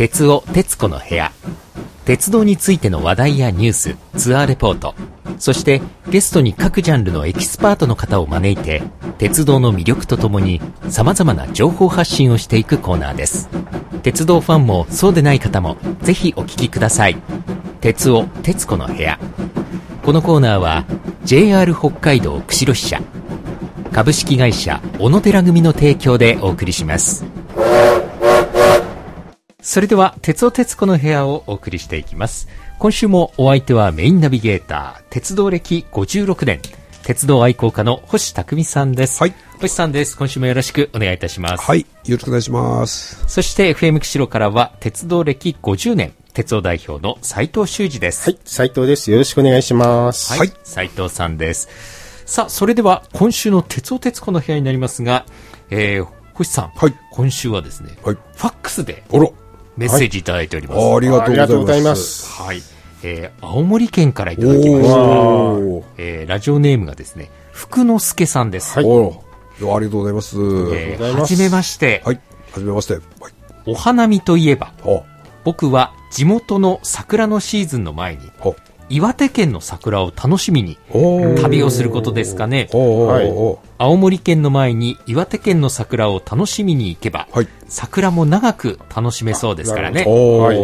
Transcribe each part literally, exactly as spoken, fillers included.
鉄尾鉄子の部屋。鉄道についての話題やニュース、ツアーレポート、そしてゲストに各ジャンルのエキスパートの方を招いて、鉄道の魅力とともに様々な情報発信をしていくコーナーです。鉄道ファンもそうでない方もぜひお聞きください。鉄尾鉄子の部屋。このコーナーは ジェイアール 北海道釧路支社、株式会社小野寺組の提供でお送りします。それでは鉄尾鉄子の部屋をお送りしていきます。今週もお相手はメインナビゲーター、鉄道歴ごじゅうろくねん、鉄道愛好家の星匠さんです。 はい、 星さんです。今週もよろしくお願いいたします。 はい、よろしくお願いします。 そして エフエム 釧路からは鉄道歴ごじゅうねん、鉄道代表の斉藤修二です。 はい、斉藤です。よろしくお願いします。 はい、斉藤さんです。さあ、それでは今週の鉄尾鉄子の部屋になりますが、えー、星さん、はい、今週はですね、はい、ファックスでメッセージいただいております。 はい、ありがとうございます。 はい、えー、青森県からいただきました。えー、ラジオネームがですね、福之助さんです。 はい、おありがとうございます。 えー、はじめまして。 はい、はじめまして。はい、 お花見といえば、僕は地元の桜のシーズンの前に岩手県の桜を楽しみに旅をすることですかね。はい、青森県の前に岩手県の桜を楽しみに行けば、はい、桜も長く楽しめそうですからね。はい、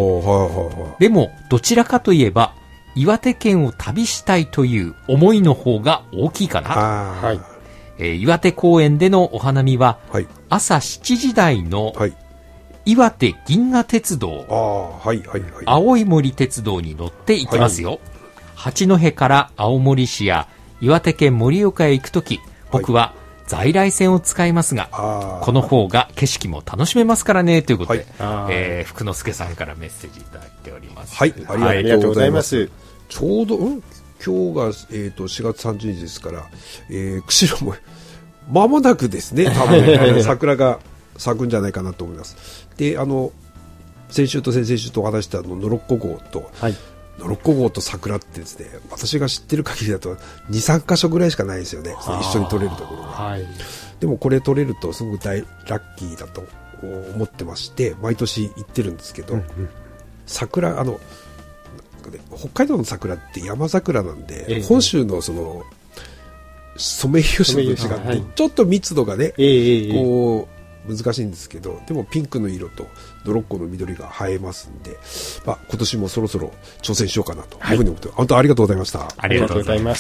でもどちらかといえば岩手県を旅したいという思いの方が大きいかなと。はい、えー、岩手公園でのお花見は、はい、朝しちじ台の岩手銀河鉄道、はいはいはい、青い森鉄道に乗って行きますよ。はい、八戸から青森市や岩手県盛岡へ行くとき、僕は在来線を使いますが、はい、この方が景色も楽しめますからねということで、はい、えー、福之助さんからメッセージいただいております。 はい、ありがとうございます。ちょうど、うん、今日が、えー、としがつさんじゅうにちですから、えー、釧路も間もなくですね、多分桜が咲くんじゃないかなと思います。で、あの先週と先々週とお話したのノロッコ号と、はい、ノロッコ号と桜ってですね、私が知ってる限りだと に,さん 箇所ぐらいしかないんですよね、一緒に撮れるところが。はい、でもこれ撮れるとすごく大ラッキーだと思ってまして、毎年行ってるんですけど、うんうん、桜、あの北海道の桜って山桜なんで、えー、本州のそのソメイヨシノと違ってちょっと密度がね、えー、こう難しいんですけど、でもピンクの色とノロッコの緑が映えますんで、まあ、今年もそろそろ挑戦しようかなというふうに思って、はい、本当ありがとうございました。 ありがとうございます。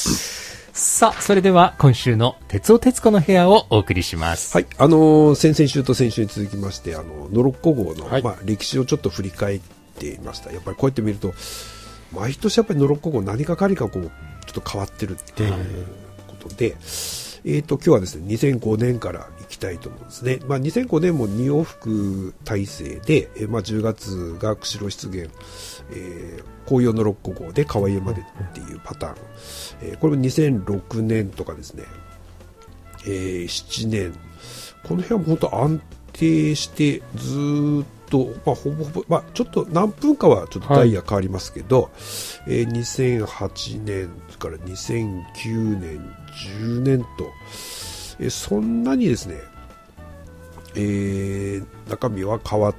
さあ、それでは今週の鉄尾鉄子の部屋をお送りします。 はい、あのー、先々週と先週に続きまして、あのノロッコ号の、はい、まあ、歴史をちょっと振り返っていました。やっぱりこうやって見ると毎年やっぱりノロッコ号何かかりかこうちょっと変わってるっていうことで、えー、と今日はですねにせんごねんから行きたいと思うんですね。まあ、にせんごねんもに往復体制で、えーまあ、じゅうがつが釧路湿原、えー、紅葉ノロッコ号で川湯までっていうパターン、えー、これもにせんろくねんとかですね、えー、しちねん、この辺はもう本当安定してずーっととまあ、ほぼほぼ、まあ、ちょっと何分かはちょっとダイヤ変わりますけど、はい、えー、にせんはちねんからにせんきゅうねん、じゅうねんと、えー、そんなにですね、えー、中身は変わって、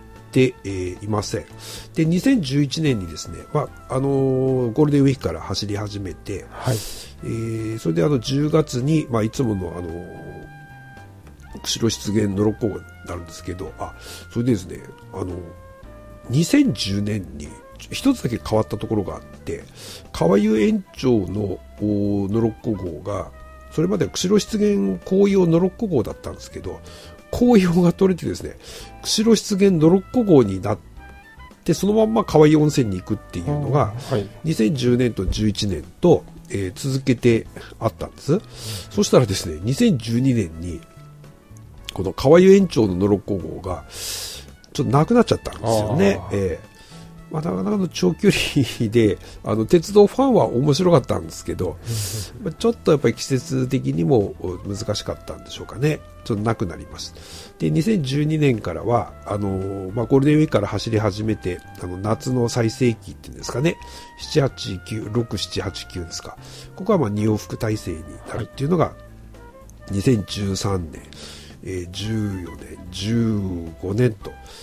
えー、いません。で、にせんじゅういちねんにですね、まああのー、ゴールデンウィークから走り始めて、はい、えー、それであのじゅうがつに、まあ、いつもの、あのー釧路湿原ノロッコ号になるんですけど、あ、それでですね、あのにせんじゅうねんに一つだけ変わったところがあって、川湯園長のノロッコ号がそれまでは釧路湿原紅葉ノロッコ号だったんですけど、紅葉が取れてですね、釧路湿原ノロッコ号になってそのまんま川湯温泉に行くっていうのが、はい、にせんじゅうねんとじゅういちねんと、えー、続けてあったんです、うん、そしたらですねにせんじゅうにねんにこの川湯園長のノロッコ号がちょっとなくなっちゃったんですよね。えーまあ、なかなかの長距離であの鉄道ファンは面白かったんですけどちょっとやっぱり季節的にも難しかったんでしょうかね。ちょっとなくなります。でにせんじゅうにねんからはあの、まあ、ゴールデンウィークから走り始めてあの夏の最盛期っていうんですかね、ななはちきゅうろく、ななはちきゅうですか、ここはまあに往復体制になるっていうのがにせんじゅうさんねん、えー、じゅうよねん、じゅうごねんと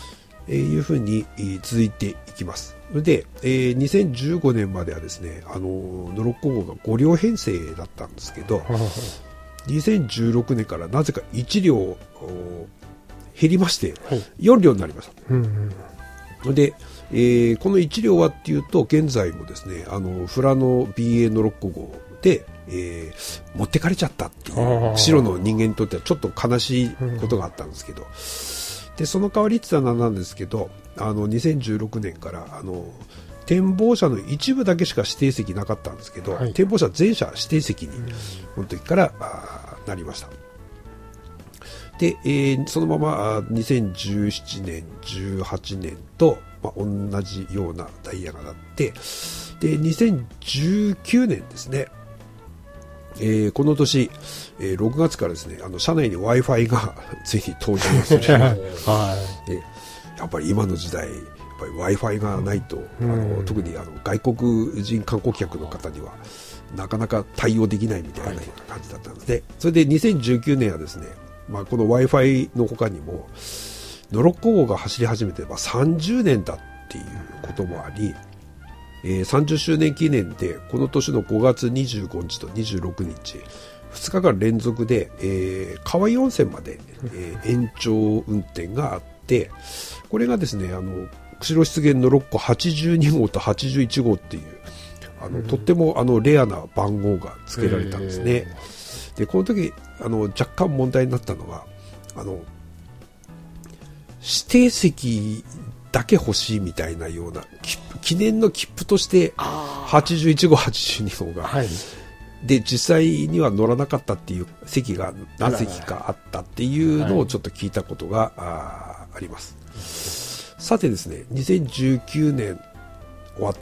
えー、いうふうに続いていきます。で、えー、にせんじゅうごねんまではですね、あのノロッコ号がご両編成だったんですけどにせんじゅうろくねんからなぜかいち両減りましてよん両になりました、うんうん、で、えー、このいち両はっていうと現在もですね、あのフラノ ビーエー ノロッコ号で、えー、持ってかれちゃったっていう釧路の人間にとってはちょっと悲しいことがあったんですけど、うんでその代わりって言ったらなんですけど、あのにせんじゅうろくねんからあの展望車の一部だけしか指定席なかったんですけど、はい、展望車全車指定席にこの時からあなりました。で、えー、そのままにせんじゅうななねんじゅうはちねんと、まあ、同じようなダイヤがなってでにせんじゅうきゅうねんですね、えー、この年、えー、ろくがつからですね、あの車内に Wi-Fi がついに登場する、はい、でやっぱり今の時代やっぱり Wi-Fi がないと、うん、あの特にあの外国人観光客の方にはなかなか対応できないみたいな感じだったんですね、はい、それでにせんじゅうきゅうねんはですね、まあ、この Wi-Fi の他にもノロッコ号が走り始めてばさんじゅうねんだっていうこともあり、えー、さんじゅっしゅうねん記念でこの年のごがつにじゅうごにちとにじゅうろくにちふつかかん連続で、えー、川井温泉まで、えー、延長運転があってこれがですねあの釧路湿原ノロッコはちじゅうにごうとはちじゅういちごうっていうあの、うん、とってもあのレアな番号が付けられたんですね。でこの時あの若干問題になったのがあの指定席だけ欲しいみたいなような記念の切符としてはちじゅういちごうはちじゅうにごうが、はい、で実際には乗らなかったっていう席が何席かあったっていうのをちょっと聞いたことが あ, あります、はい、さてですねにせんじゅうきゅうねん終わって、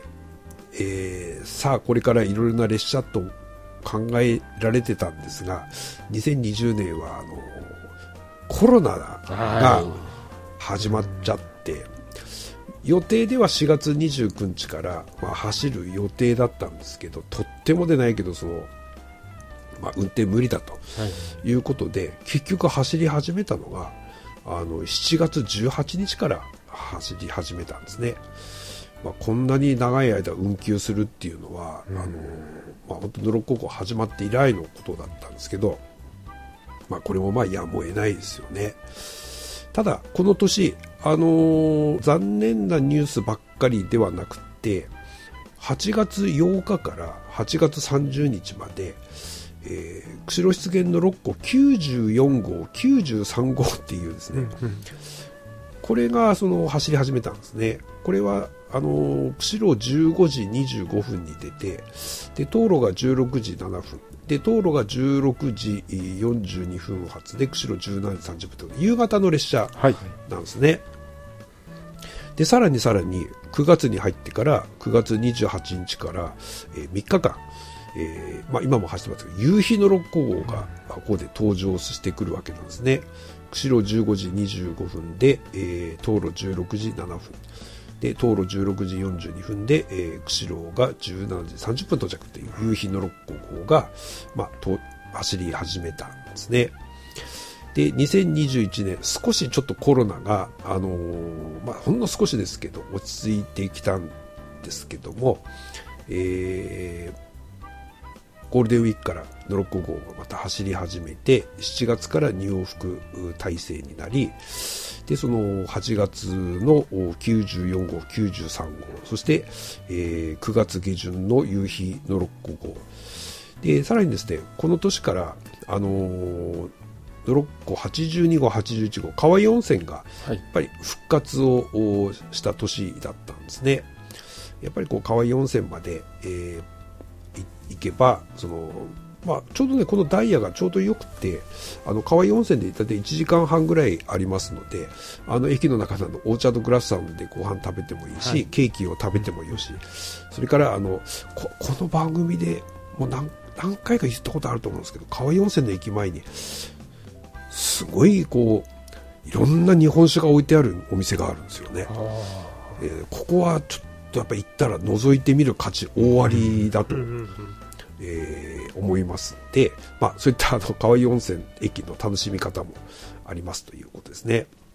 えー、さあこれからいろいろな列車と考えられてたんですがにせんにじゅうねんはあのコロナが始まっちゃって、はい、予定ではしがつにじゅうくにちから、まあ、走る予定だったんですけどとってもでないけどその、まあ、運転無理だということで、はい、結局走り始めたのがあのしちがつじゅうはちにちから走り始めたんですね。まあ、こんなに長い間運休するっていうのは、うん、あのまあ、本当ノロッコ号始まって以来のことだったんですけど、まあ、これもまあやむを得ないですよね。ただこの年、あのー、残念なニュースばっかりではなくてはちがつようかからはちがつさんじゅうにちまで、えー、釧路湿原ノロッコきゅうじゅうよんごうきゅうじゅうさんごうっていうですね、うんうん、これがその走り始めたんですね。これはあの釧路じゅうごじにじゅうごふんに出てで東路がじゅうろくじななふんで東路がじゅうろくじよんじゅうにふん発で釧路じゅうしちじさんじゅっぷんと夕方の列車なんですね、はい、でさらにさらにくがつに入ってからくがつにじゅうはちにちから、えー、みっかかん、えーまあ、今も走ってますけど夕日ノロッコ号がここで登場してくるわけなんですね。釧路じゅうごじにじゅうごふんで、えー、東路じゅうろくじななふんで東路じゅうろくじよんじゅうにふんで、えー、釧路がじゅうしちじさんじゅっぷん到着という夕日ノロッコ号が、まあ、と走り始めたんですね。でにせんにじゅういちねん少しちょっとコロナが、あのーまあ、ほんの少しですけど落ち着いてきたんですけども、えーゴールデンウィークからノロッコ号がまた走り始めてしちがつからに往復体制になりでそのはちがつのきゅうじゅうよんごうきゅうじゅうさんごうそして、えー、くがつげじゅんの夕日ノロッコ号でさらにですねこの年からあのー、ノロッコはちじゅうにごうはちじゅういちごう川井温泉がやっぱり復活をした年だったんですね。やっぱりこう川井温泉まで、えー行けばその、まあ、ちょうどねこのダイヤがちょうどよくてあの川井温泉で大体いちじかんはんぐらいありますのであの駅の中のオーチャードグラスサウンドでご飯食べてもいいし、はい、ケーキを食べてもいいしそれからあの こ, この番組でもう 何, 何回か言ったことあると思うんですけど川井温泉の駅前にすごいこういろんな日本酒が置いてあるお店があるんですよね。えー、ここはちょっとやっぱ行ったら覗いてみる価値大ありだと、うんうんうんえー、思いますので、まあ、そういったあの川井温泉駅の楽しみ方もありますということですね。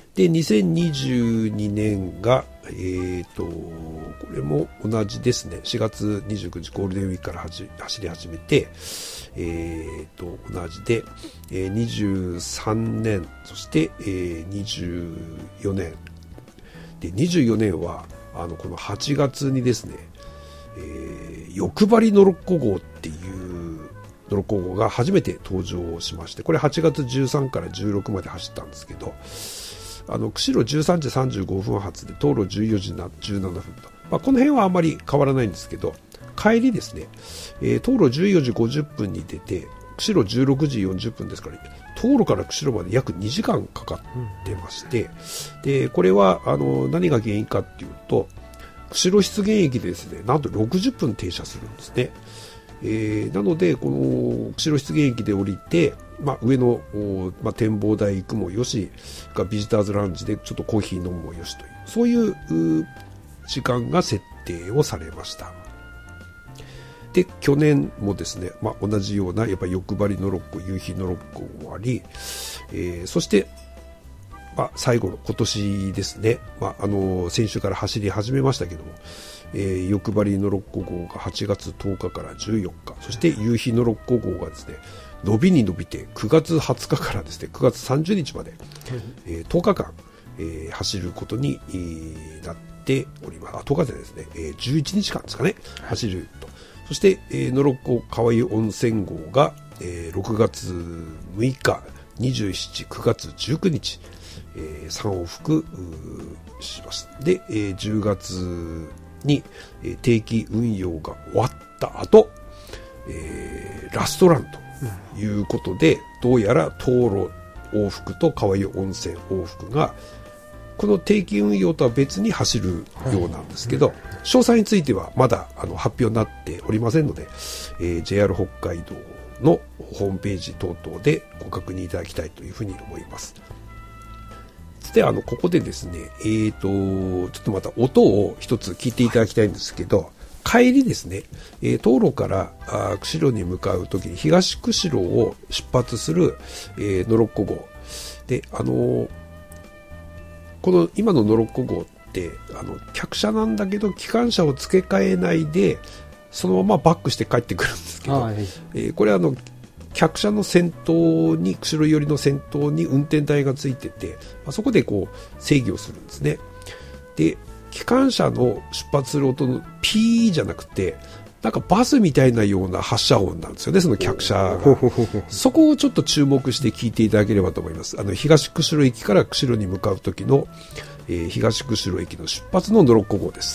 でにせんにじゅうにねんが、えー、とこれも同じですね。しがつにじゅうくにちゴールデンウィークから走り始めて、えー、と同じで、えー、にじゅうさんねん、そして、えー、にじゅうよねんで、にじゅうよねんはあのこのはちがつにですね、えー、欲張りノロッコ号っていうノロッコ号が初めて登場しまして、これはちがつじゅうさんからじゅうろくまで走ったんですけど、あの釧路じゅうさんじさんじゅうごふん発で東路じゅうよじじゅうななふんと、まあ、この辺はあまり変わらないんですけど、帰りですね、えー、東路じゅうよじごじゅっぷんに出て釧路じゅうろくじよんじゅっぷんですから、東路から釧路まで約にじかんかかってまして、でこれはあの何が原因かっていうと、釧路湿原駅でですね、なんとろくじゅっぷん停車するんですね。えー、なのでこの釧路湿原駅で降りて、まあ、上の、まあ、展望台行くもよしがビジターズラウンジでちょっとコーヒー飲むもよしという、そういう時間が設定をされました。で去年もですね、まあ、同じようなやっぱり欲張りノロッコ、夕日ノロッコもあり、えー、そして、まあ、最後の今年ですね、まあ、あの先週から走り始めましたけども、えー、欲張りノロッコ号がはちがつとおかからじゅうよっか、そして夕日ノロッコ号がですね、伸びに伸びてくがつはつかからですねくがつさんじゅうにちまで、えー、とおかかん、えー、走ることに、えー、なっております。あ、とおかじゃないですね、えー、じゅういちにちかんですかね、走ると。そして、えー、ノロッコ川湯温泉号が、えー、ろくがつむいか、にじゅうしち、くがつじゅうくにち、えー、さんおうふくします。で、えー、じゅうがつに、えー、定期運用が終わった後、えー、ラストランということで、うん、どうやら東路往復と川湯温泉往復がこの定期運用とは別に走るようなんですけど、はい、詳細についてはまだあの発表になっておりませんので、えー、ジェイアール 北海道のホームページ等々でご確認いただきたいというふうに思います。で、あのここでですね、えーとちょっとまた音を一つ聞いていただきたいんですけど、はい、帰りですね、えー、東路からあ釧路に向かうときに東釧路を出発する、えー、ノロッコ号で、あのー、この今のノロッコ号ってあの客車なんだけど機関車を付け替えないでそのままバックして帰ってくるんですけど、はい、えー、これはあの客車の先頭に釧路寄りの先頭に運転台がついてて、まあ、そこでこう制御するんですね。で機関車の出発する音のピーじゃなくてなんかバスみたいなような発射音なんですよね、その客車が。そこをちょっと注目して聞いていただければと思います。あの東釧路駅から釧路に向かう時の、えー、東釧路駅の出発のノロッコ号です。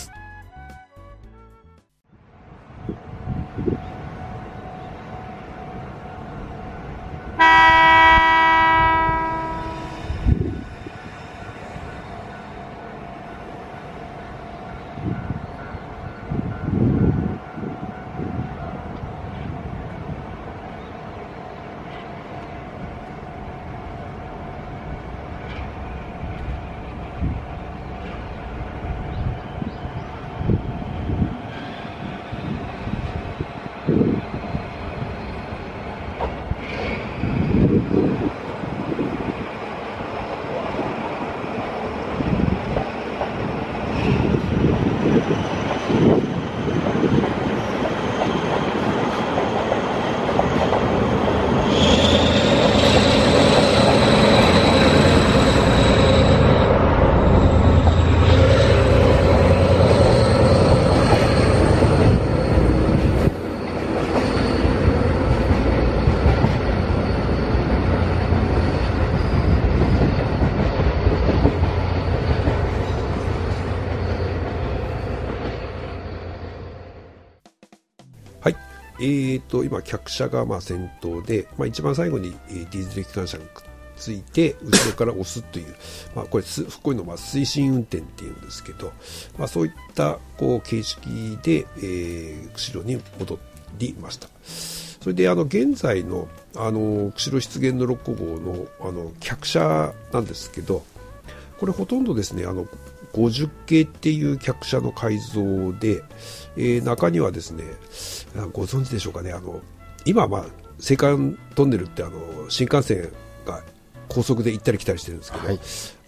えーと今客車がまあ先頭で、まあ、一番最後にディーゼル機関車がくっついて後ろから押すという、まあ、これこういうのをまあ推進運転っていうんですけど、まあ、そういったこう形式で、えー、釧路に戻りました。それであの現在の、あの釧路湿原ノロッコ号の、あの客車なんですけど、これほとんどですねあのごじゅっけいっていう客車の改造で、えー、中にはですねご存知でしょうかね、あの今、まあ、青函トンネルってあの新幹線が高速で行ったり来たりしてるんですけど、はい、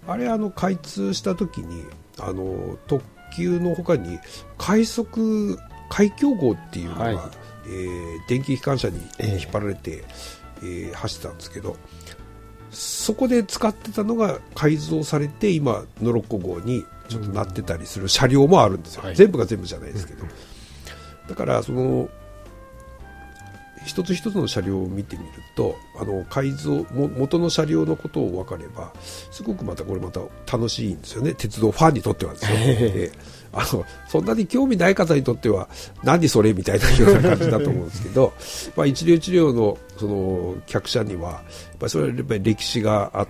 あれあの開通した時にあの特急の他に快速海峡号っていうのが、はい、えー、電気機関車に引っ張られて、えーえー、走ってたんですけど、そこで使ってたのが改造されて今ノロッコ号にちょっとなってたりする車両もあるんですよ、はい、全部が全部じゃないですけど、だからその一つ一つの車両を見てみると、あの改造も元の車両のことを分かればすごくまたこれまた楽しいんですよね、鉄道ファンにとってはですよ、えー、あのそんなに興味ない方にとっては何それみたいなような感じだと思うんですけどまあ一両一両のその客車にはやっぱりそれはやっぱり歴史があって、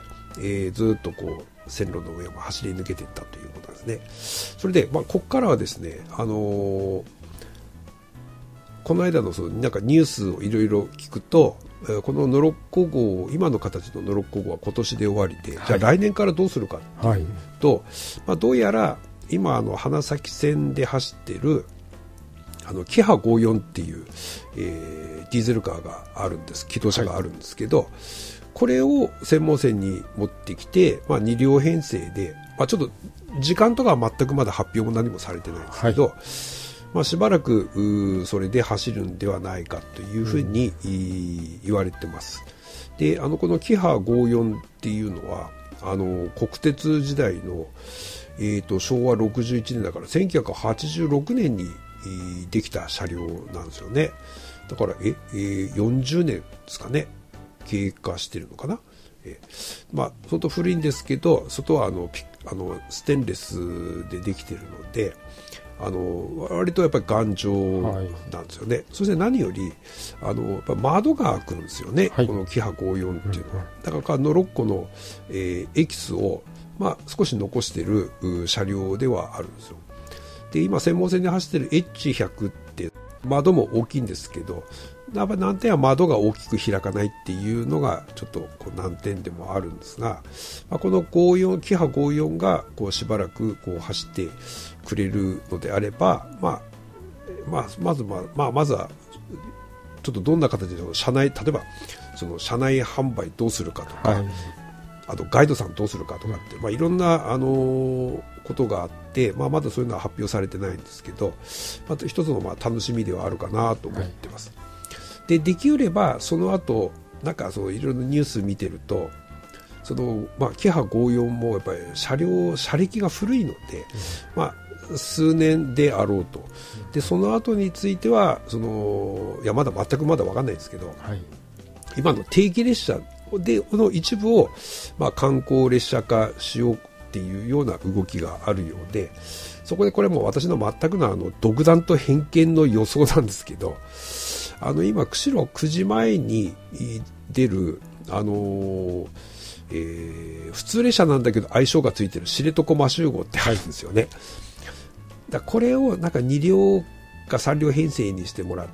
えー、ずっとこう線路の上を走り抜けていったということですね。それで、まあ、ここからはですね、あのーこの間のそのなんかニュースをいろいろ聞くと、このノロッコ号、今の形のノロッコ号は今年で終わりで、はい、じゃあ来年からどうするかっていうと、はい、まあ、どうやら今あの花咲線で走っているあのキハごじゅうよんっていう、えー、ディーゼルカーがあるんです、気動車があるんですけど、はい、これを専門線に持ってきて、まあ、に両編成で、まあ、ちょっと時間とかは全くまだ発表も何もされてないんですけど、はい、まあ、しばらくそれで走るんではないかというふうに、うん、言われてます。で、あのこのキハごじゅうよんっていうのはあの国鉄時代の、えー、としょうわろくじゅういちねんだからせんきゅうひゃくはちじゅうろくねんに、えー、できた車両なんですよね。だからえ、えー、よんじゅうねんですかね、経過してるのかな。えー、まあ相当古いんですけど、外はあのピあのステンレスでできてるので、あの割とやっぱり頑丈なんですよね、はい、そして何よりあのやっぱ窓が開くんですよね、はい、このキハごじゅうよんっていうのは、うん、だからノロッコの、えー、エキスを、まあ、少し残している車両ではあるんですよ。で今専門線で走っている エイチひゃく って窓も大きいんですけど、やっぱ難点は窓が大きく開かないっていうのがちょっとこう難点でもあるんですが、まあ、このごじゅうよんキハごじゅうよんがこうしばらくこう走ってくれるのであれば、まあまあ、まず、まあまあ、まずはちょっとどんな形で車内、例えばその車内販売どうするかとか、はい、あとガイドさんどうするかとかって、まあ、いろんな、あのー、ことがあって、まあ、まだそういうのは発表されてないんですけど、また一つのまあ楽しみではあるかなと思ってます。はい、で, できうればその後なんかそういろいろニュース見てると、そのまあキハごじゅうよんもやっぱり車両車歴が古いので、うん、まあ数年であろうと。でその後についてはそのいやまだ全くまだ分かんないですけど、はい、今の定期列車でこの一部をまあ観光列車化しようっていうような動きがあるようで、そこでこれも私の全くのあの独断と偏見の予想なんですけど、あの今釧路くじまえに出るあのーえー、普通列車なんだけど愛称がついてる知床摩周号ってあるんですよね。だこれをなんかに両かさん両編成にしてもらって、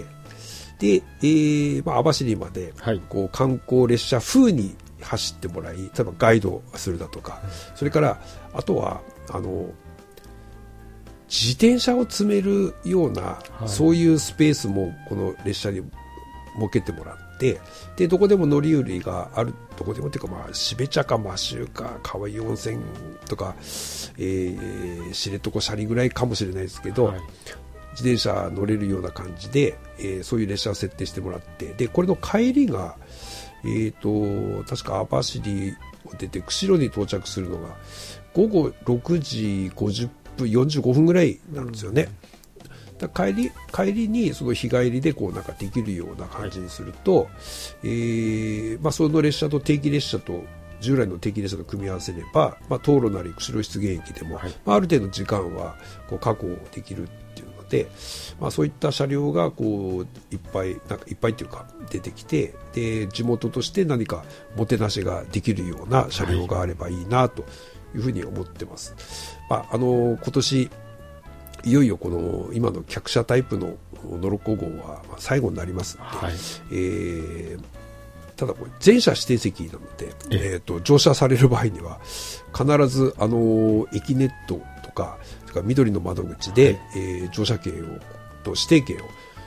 で、えーまあ、網走までこう観光列車風に走ってもらい、例えばガイドするだとか、それからあとはあの自転車を積めるような、はい、そういうスペースもこの列車に設けてもらって、でどこでも乗り降りがある、どこでもっていうか、まあ、標茶か摩周か川湯温泉とか、えー、知床斜里ぐらいかもしれないですけど、はい、自転車乗れるような感じで、えー、そういう列車を設定してもらって、でこれの帰りが、えー、と確か網走を出て釧路に到着するのがごごろくじごじゅっぷんよんじゅうごふんぐらいなんですよね。だ帰り帰りにその日帰りでこうなんかできるような感じにすると、はい、えーまあ、その列車と定期列車と従来の定期列車と組み合わせれば、まあ、東路なり釧路湿原駅でも、はい、まあ、ある程度時間はこう確保できるっていうので、まあ、そういった車両がこういっぱいなんかいっぱいっていうか出てきて、で地元として何かもてなしができるような車両があればいいなというふうに思ってます。はい、まあ、あの今年いよいよこの今の客車タイプのノロッコ号は最後になりますので、はい、えー、ただこれ全車指定席なので、えー、と乗車される場合には必ずあの駅ネットとか、とか緑の窓口で、はい、えー、乗車券をと指定券を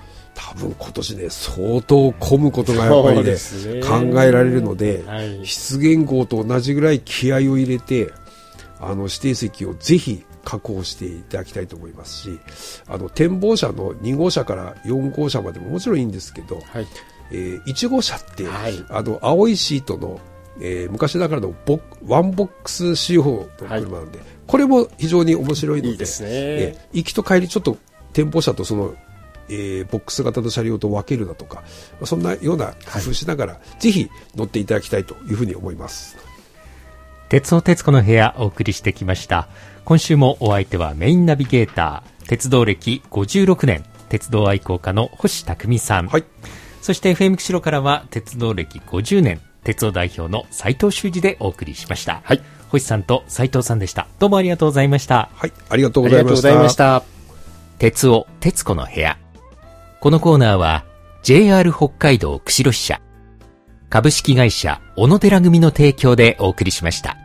多分今年ね相当混むことがやっぱり ね, ね考えられるので、はい、湿原号と同じぐらい気合を入れてあの指定席をぜひ確保していただきたいと思いますし、あの展望車のに号車からよん号車までももちろんいいんですけど、はい、えー、いち号車って、はい、あの青いシートの、えー、昔ながらのボワンボックス仕様の車なんで、はい、これも非常に面白いので、いいですね、えー、行きと帰りちょっと展望車とその、えー、ボックス型の車両と分けるだとか、そんなような工夫しながら、はい、ぜひ乗っていただきたいというふうに思います。 鉄尾鉄子の部屋お送りしてきました。今週もお相手はメインナビゲーター、鉄道歴ごじゅうろくねん、鉄道愛好家の星匠さん、はい、そして エフエム 釧路からは鉄道歴ごじゅうねん、鉄道代表の斉藤修二でお送りしました。はい、星さんと斉藤さんでした。どうもありがとうございました。 はい、ありがとうございました。ありがとうございました。 鉄尾鉄子の部屋。このコーナーは ジェイアール 北海道釧路支社、株式会社小野寺組の提供でお送りしました。